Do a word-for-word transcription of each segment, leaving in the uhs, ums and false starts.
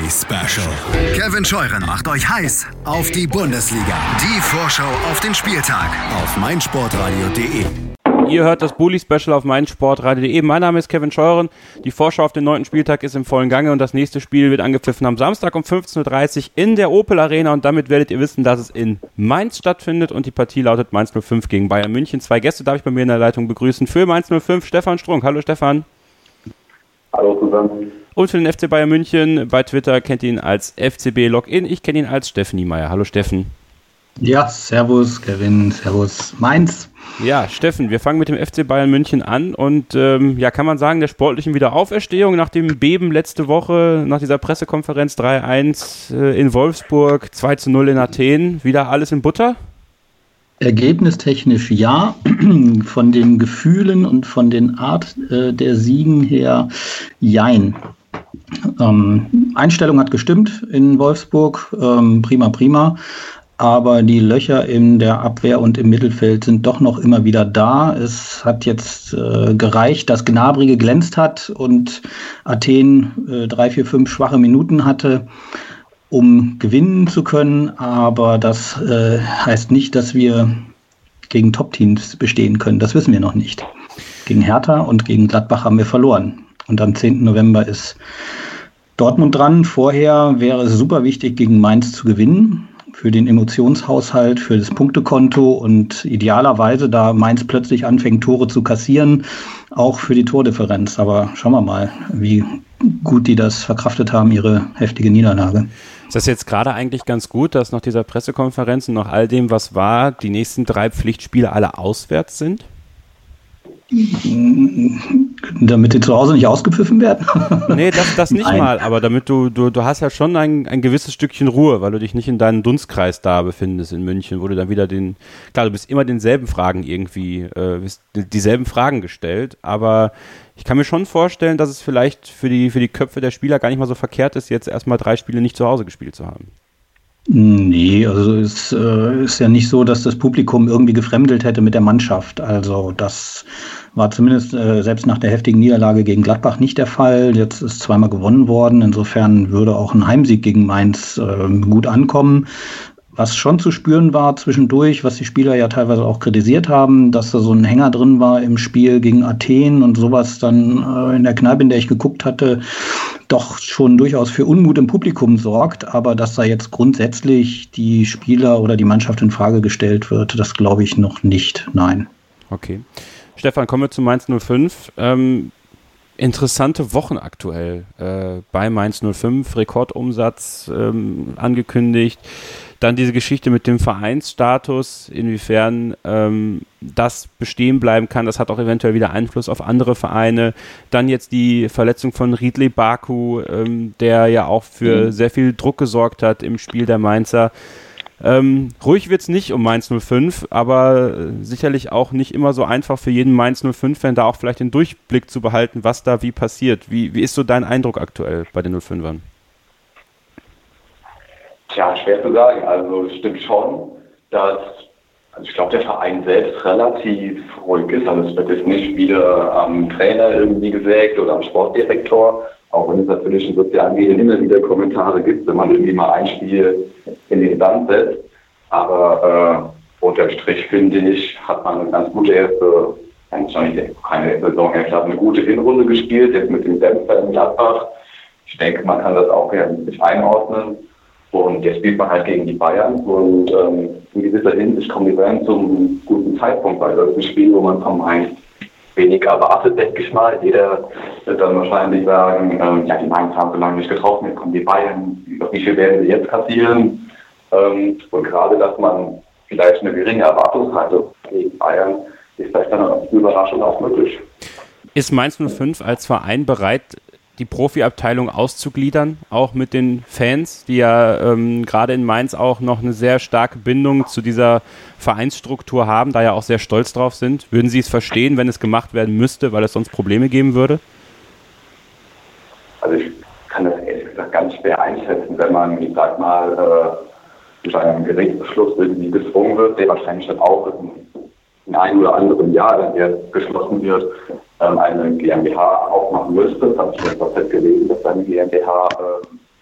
Bully Special. Kevin Scheuren macht euch heiß auf die Bundesliga. Die Vorschau auf den Spieltag auf meinsportradio punkt de. Ihr hört das Bully Special auf meinsportradio punkt de. Mein Name ist Kevin Scheuren. Die Vorschau auf den neunten Spieltag ist im vollen Gange und das nächste Spiel wird angepfiffen am Samstag um fünfzehn Uhr dreißig in der Opel Arena und damit werdet ihr wissen, dass es in Mainz stattfindet und die Partie lautet Mainz null fünf gegen Bayern München. Zwei Gäste darf ich bei mir in der Leitung begrüßen. Für Mainz null fünf Stefan Strunk. Hallo Stefan. Hallo zusammen. Und für den F C Bayern München bei Twitter kennt ihr ihn als F C B Login. Ich kenne ihn als Steffen Niemeyer. Hallo Steffen. Ja, servus Kevin, servus Mainz. Ja, Steffen, wir fangen mit dem F C Bayern München an und ähm, ja, kann man sagen, der sportlichen Wiederauferstehung nach dem Beben letzte Woche, nach dieser Pressekonferenz drei eins äh, in Wolfsburg, zwei zu null in Athen, wieder alles in Butter? Ergebnistechnisch ja, von den Gefühlen und von den Art äh, der Siegen her jein. Ähm, Einstellung hat gestimmt in Wolfsburg, ähm, prima, prima. Aber die Löcher in der Abwehr und im Mittelfeld sind doch noch immer wieder da. Es hat jetzt äh, gereicht, dass Gnabry geglänzt hat und Athen äh, drei, vier, fünf schwache Minuten hatte, um gewinnen zu können. Aber das äh, heißt nicht, dass wir gegen Top-Teams bestehen können. Das wissen wir noch nicht. Gegen Hertha und gegen Gladbach haben wir verloren. Und am zehnten November ist Dortmund dran. Vorher wäre es super wichtig, gegen Mainz zu gewinnen. Für den Emotionshaushalt, für das Punktekonto und idealerweise, da Mainz plötzlich anfängt, Tore zu kassieren, auch für die Tordifferenz. Aber schauen wir mal, wie gut die das verkraftet haben, ihre heftige Niederlage. Ist das jetzt gerade eigentlich ganz gut, dass nach dieser Pressekonferenz und nach all dem, was war, die nächsten drei Pflichtspiele alle auswärts sind? Damit die zu Hause nicht ausgepfiffen werden? Nee, das, das nicht Nein. mal, aber damit du, du, du hast ja schon ein, ein gewisses Stückchen Ruhe, weil du dich nicht in deinem Dunstkreis da befindest in München, wo du dann wieder den, klar, du bist immer denselben Fragen irgendwie, äh, bist dieselben Fragen gestellt, aber ich kann mir schon vorstellen, dass es vielleicht für die, für die Köpfe der Spieler gar nicht mal so verkehrt ist, jetzt erstmal drei Spiele nicht zu Hause gespielt zu haben. Nee, also es äh, ist ja nicht so, dass das Publikum irgendwie gefremdelt hätte mit der Mannschaft. Also das war zumindest äh, selbst nach der heftigen Niederlage gegen Gladbach nicht der Fall. Jetzt ist zweimal gewonnen worden. Insofern würde auch ein Heimsieg gegen Mainz äh, gut ankommen. Was schon zu spüren war zwischendurch, was die Spieler ja teilweise auch kritisiert haben, dass da so ein Hänger drin war im Spiel gegen Athen und sowas dann äh, in der Kneipe, in der ich geguckt hatte, doch schon durchaus für Unmut im Publikum sorgt. Aber dass da jetzt grundsätzlich die Spieler oder die Mannschaft in Frage gestellt wird, das glaube ich noch nicht, nein. Okay. Stefan, kommen wir zu Mainz null fünf. Ähm, interessante Wochen aktuell äh, bei Mainz null fünf, Rekordumsatz ähm, angekündigt. Dann diese Geschichte mit dem Vereinsstatus, inwiefern ähm, das bestehen bleiben kann. Das hat auch eventuell wieder Einfluss auf andere Vereine. Dann jetzt die Verletzung von Riedle Baku, ähm, der ja auch für sehr viel Druck gesorgt hat im Spiel der Mainzer. Ähm, ruhig wird es nicht um Mainz null fünf, aber sicherlich auch nicht immer so einfach für jeden Mainz null fünf-Fan, da auch vielleicht den Durchblick zu behalten, was da wie passiert. Wie, wie ist so dein Eindruck aktuell bei den null fünfern? Tja, schwer zu sagen. Also es stimmt schon, dass also ich glaube, der Verein selbst relativ ruhig ist. Also es wird jetzt nicht wieder am Trainer irgendwie gesägt oder am Sportdirektor, auch wenn es natürlich in sozialen Medien immer wieder Kommentare gibt, wenn man irgendwie mal ein Spiel in den Sand setzt. Aber äh, unterm Strich, finde ich, hat man eine ganz gute erste, eigentlich keine Saison, ich habe eine gute Hinrunde gespielt, jetzt mit dem Dämpfer in Gladbach. Ich denke, man kann das auch realistisch einordnen. Und jetzt spielt man halt gegen die Bayern und ähm, in gewisser Hinsicht kommen die Bayern zum guten Zeitpunkt, weil das ist ein Spiel, wo man vom Mainz wenig erwartet, denke ich mal. Jeder wird dann wahrscheinlich sagen, ähm, ja, die Mainz haben so lange nicht getroffen, jetzt kommen die Bayern, wie viel werden sie jetzt kassieren? Ähm, und gerade, dass man vielleicht eine geringe Erwartungshaltung gegen Bayern, ist vielleicht dann eine Überraschung auch möglich. Ist Mainz null fünf als Verein bereit, die Profiabteilung auszugliedern, auch mit den Fans, die ja ähm, gerade in Mainz auch noch eine sehr starke Bindung zu dieser Vereinsstruktur haben, da ja auch sehr stolz drauf sind? Würden Sie es verstehen, wenn es gemacht werden müsste, weil es sonst Probleme geben würde? Also ich kann das ehrlich gesagt ganz schwer einschätzen, wenn man, ich sag mal, äh, durch einen Gerichtsbeschluss irgendwie gezwungen wird, der wahrscheinlich dann auch in einem oder anderen Jahr, wenn der geschlossen wird, eine GmbH aufmachen müsste. Das habe ich jetzt auch gelesen, dass eine GmbH äh,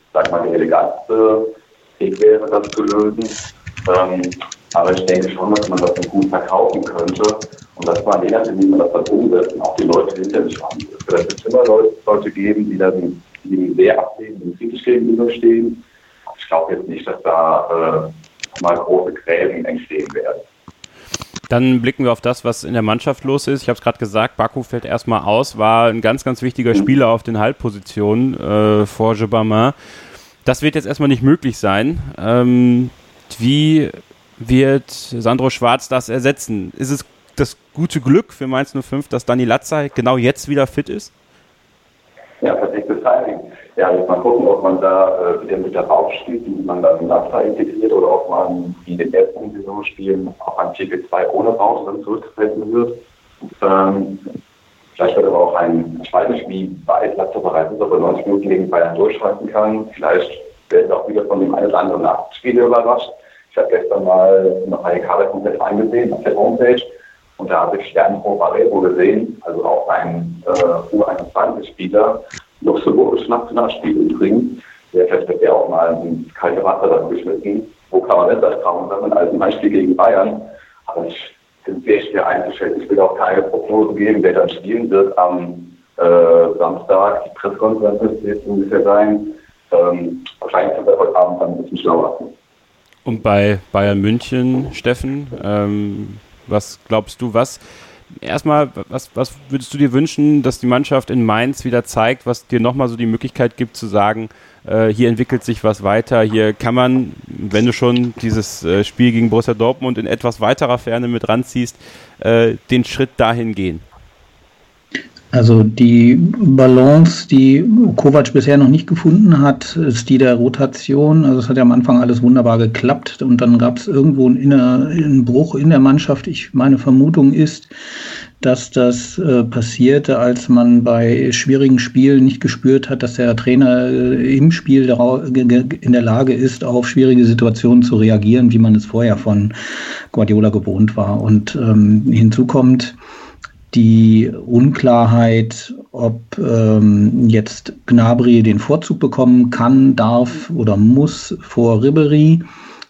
sag mal, der eleganteste Weg wäre, das zu lösen. Ähm, aber ich denke schon, dass man das gut verkaufen könnte und dass man, je nachdem, wie man das dann umsetzt, auch die Leute hinter sich haben. Es wird immer Leute, Leute geben, die dann die sehr ablehnen, die kritisch gegenüberstehen. Ich glaube jetzt nicht, dass da äh, mal große Gräben entstehen werden. Dann blicken wir auf das, was in der Mannschaft los ist. Ich habe es gerade gesagt, Baku fällt erstmal aus, war ein ganz, ganz wichtiger Spieler auf den Halbpositionen äh, vor Djebama. Das wird jetzt erstmal nicht möglich sein. Ähm, wie wird Sandro Schwarz das ersetzen? Ist es das gute Glück für Mainz null fünf, dass Dani Latza genau jetzt wieder fit ist? Ja, perfektes Timing. Ja, jetzt mal gucken, ob man da äh, wieder mit der aufspielt, wie man dann Latza integriert oder ob man wie in den ersten Saisonspielen auf ein vier vier zwei ohne Pause dann zurücktreten wird. Ähm, vielleicht wird aber auch ein, ich weiß nicht, wie weit Latza bereit ist, ob er neunzig Minuten gegen Bayern durchhalten kann. Vielleicht werden wir auch wieder von dem einen oder anderen Nachtspiel überrascht. Ich habe gestern mal noch eine Karte komplett eingesehen auf der Homepage und da habe ich Stern pro Barrero gesehen, also auch ein äh, U einundzwanzig-Spieler, luxemburgisches Nationalspiel übrigens. Der wird ja auch mal ins kalte Wasser dann geschnitten. Wo kann man das trauen, wenn man als ein Spiel gegen Bayern? Aber ich finde es sehr schwer einzuschätzen. Ich will auch keine Prognose geben, wer dann spielen wird am äh, Samstag. Die Pressekonferenz wird jetzt ungefähr sein. Ähm, wahrscheinlich sind wir heute Abend dann ein bisschen schlauer. Und bei Bayern München, Steffen, ähm, was glaubst du, was erstmal, was, was würdest du dir wünschen, dass die Mannschaft in Mainz wieder zeigt, was dir nochmal so die Möglichkeit gibt zu sagen, äh, hier entwickelt sich was weiter, hier kann man, wenn du schon dieses äh, Spiel gegen Borussia Dortmund in etwas weiterer Ferne mit ranziehst, äh, den Schritt dahin gehen? Also die Balance, die Kovac bisher noch nicht gefunden hat, ist die der Rotation. Also es hat ja am Anfang alles wunderbar geklappt und dann gab es irgendwo einen, inner, einen Bruch in der Mannschaft. Ich, meine Vermutung ist, dass das äh, passierte, als man bei schwierigen Spielen nicht gespürt hat, dass der Trainer äh, im Spiel der, in der Lage ist, auf schwierige Situationen zu reagieren, wie man es vorher von Guardiola gewohnt war. Und ähm, hinzu kommt die Unklarheit, ob ähm, jetzt Gnabry den Vorzug bekommen kann, darf oder muss vor Ribéry.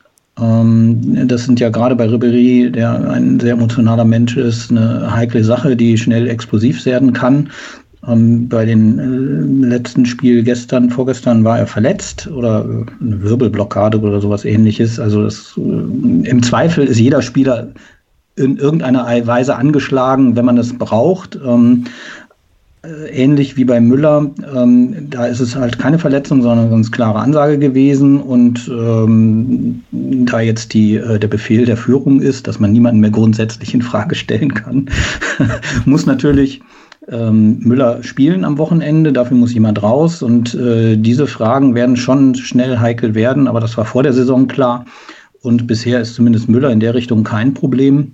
Ähm, das sind ja gerade bei Ribéry, der ein sehr emotionaler Mensch ist, eine heikle Sache, die schnell explosiv werden kann. Ähm, bei dem äh, letzten Spiel gestern, vorgestern war er verletzt oder eine Wirbelblockade oder sowas ähnliches. Also das, äh, im Zweifel ist jeder Spieler in irgendeiner Weise angeschlagen, wenn man es braucht. Ähm, äh, ähnlich wie bei Müller, ähm, da ist es halt keine Verletzung, sondern eine ganz klare Ansage gewesen. Und ähm, da jetzt die, äh, der Befehl der Führung ist, dass man niemanden mehr grundsätzlich in Frage stellen kann, muss natürlich ähm, Müller spielen am Wochenende. Dafür muss jemand raus. Und äh, diese Fragen werden schon schnell heikel werden, aber das war vor der Saison klar. Und bisher ist zumindest Müller in der Richtung kein Problem.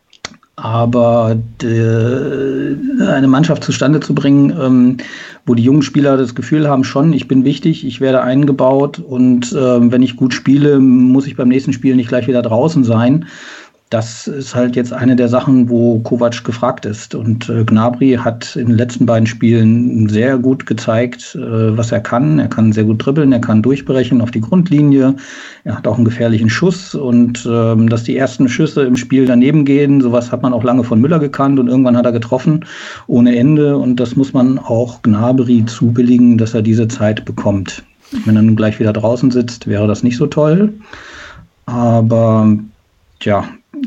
Aber de, eine Mannschaft zustande zu bringen, ähm, wo die jungen Spieler das Gefühl haben, schon, ich bin wichtig, ich werde eingebaut und ähm, wenn ich gut spiele, muss ich beim nächsten Spiel nicht gleich wieder draußen sein. Das ist halt jetzt eine der Sachen, wo Kovac gefragt ist. Und äh, Gnabry hat in den letzten beiden Spielen sehr gut gezeigt, äh, was er kann. Er kann sehr gut dribbeln, er kann durchbrechen auf die Grundlinie. Er hat auch einen gefährlichen Schuss. Und ähm, dass die ersten Schüsse im Spiel daneben gehen, sowas hat man auch lange von Müller gekannt. Und irgendwann hat er getroffen ohne Ende. Und das muss man auch Gnabry zubilligen, dass er diese Zeit bekommt. Wenn er nun gleich wieder draußen sitzt, wäre das nicht so toll. Aber tja,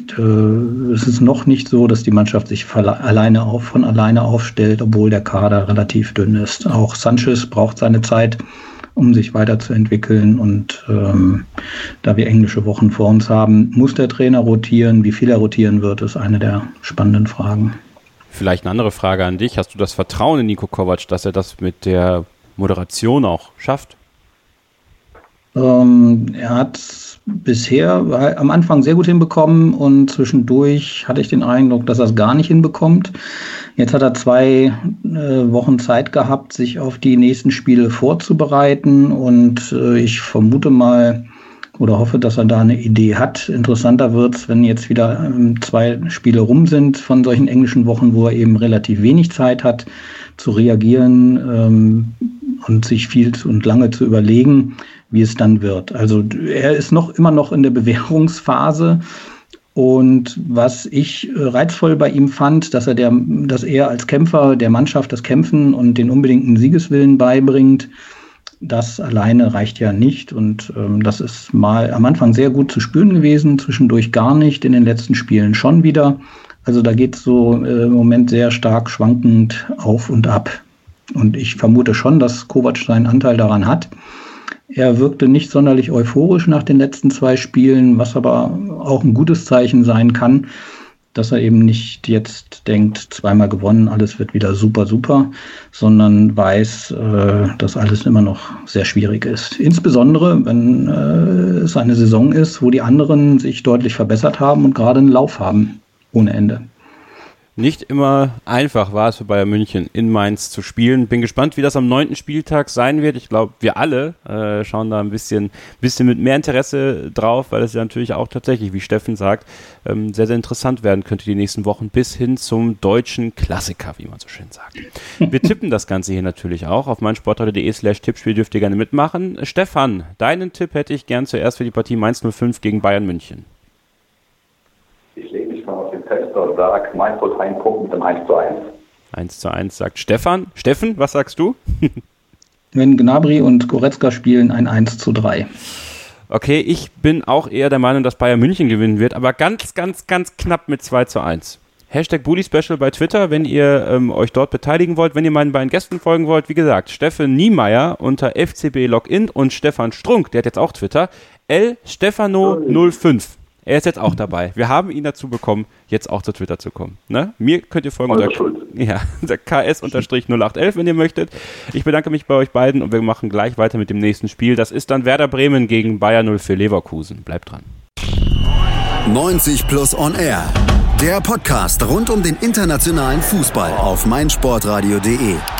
es ist noch nicht so, dass die Mannschaft sich alleine auf, von alleine aufstellt, obwohl der Kader relativ dünn ist. Auch Sanchez braucht seine Zeit, um sich weiterzuentwickeln. Und ähm, da wir englische Wochen vor uns haben, muss der Trainer rotieren. Wie viel er rotieren wird, ist eine der spannenden Fragen. Vielleicht eine andere Frage an dich. Hast du das Vertrauen in Niko Kovac, dass er das mit der Moderation auch schafft? Ähm, er hat bisher am Anfang sehr gut hinbekommen und zwischendurch hatte ich den Eindruck, dass er es gar nicht hinbekommt. Jetzt hat er zwei äh, Wochen Zeit gehabt, sich auf die nächsten Spiele vorzubereiten und äh, ich vermute mal oder hoffe, dass er da eine Idee hat. Interessanter wird es, wenn jetzt wieder ähm, zwei Spiele rum sind von solchen englischen Wochen, wo er eben relativ wenig Zeit hat zu reagieren. Ähm, und sich viel und lange zu überlegen, wie es dann wird. Also er ist noch immer noch in der Bewährungsphase. Und was ich reizvoll bei ihm fand, dass er, der, dass er als Kämpfer der Mannschaft das Kämpfen und den unbedingten Siegeswillen beibringt. Das alleine reicht ja nicht. Und ähm, das ist mal am Anfang sehr gut zu spüren gewesen, zwischendurch gar nicht, in den letzten Spielen schon wieder. Also da geht es so äh, im Moment sehr stark schwankend auf und ab. Und ich vermute schon, dass Kovac seinen Anteil daran hat. Er wirkte nicht sonderlich euphorisch nach den letzten zwei Spielen, was aber auch ein gutes Zeichen sein kann, dass er eben nicht jetzt denkt, zweimal gewonnen, alles wird wieder super, super, sondern weiß, äh, dass alles immer noch sehr schwierig ist. Insbesondere, wenn äh, es eine Saison ist, wo die anderen sich deutlich verbessert haben und gerade einen Lauf haben, ohne Ende. Nicht immer einfach war es für Bayern München, in Mainz zu spielen. Bin gespannt, wie das am neunten Spieltag sein wird. Ich glaube, wir alle äh, schauen da ein bisschen, bisschen mit mehr Interesse drauf, weil es ja natürlich auch tatsächlich, wie Steffen sagt, ähm, sehr, sehr interessant werden könnte die nächsten Wochen bis hin zum deutschen Klassiker, wie man so schön sagt. Wir tippen das Ganze hier natürlich auch. Auf meinsportradio.de slash Tippspiel dürft ihr gerne mitmachen. Stefan, deinen Tipp hätte ich gern zuerst für die Partie Mainz null fünf gegen Bayern München. Ich lege mich mal auf den Fenster und sage, Mainz holt einen Punkt mit dem eins zu eins. eins zu eins sagt Stefan. Steffen, was sagst du? Wenn Gnabry und Goretzka spielen, ein eins zu drei. Okay, ich bin auch eher der Meinung, dass Bayern München gewinnen wird, aber ganz, ganz, ganz knapp mit zwei zu eins. Hashtag Bully Special bei Twitter, wenn ihr ähm, euch dort beteiligen wollt, wenn ihr meinen beiden Gästen folgen wollt. Wie gesagt, Steffen Niemeyer unter F C B Login und Stefan Strunk, der hat jetzt auch Twitter, L Stefano null fünf. Er ist jetzt auch dabei. Wir haben ihn dazu bekommen, jetzt auch zu Twitter zu kommen. Ne? Mir könnt ihr folgen unter, ja, unter K S null acht eins eins, wenn ihr möchtet. Ich bedanke mich bei euch beiden und wir machen gleich weiter mit dem nächsten Spiel. Das ist dann Werder Bremen gegen Bayer null vier Leverkusen. Bleibt dran. neunzig plus on air. Der Podcast rund um den internationalen Fußball auf meinsportradio punkt de.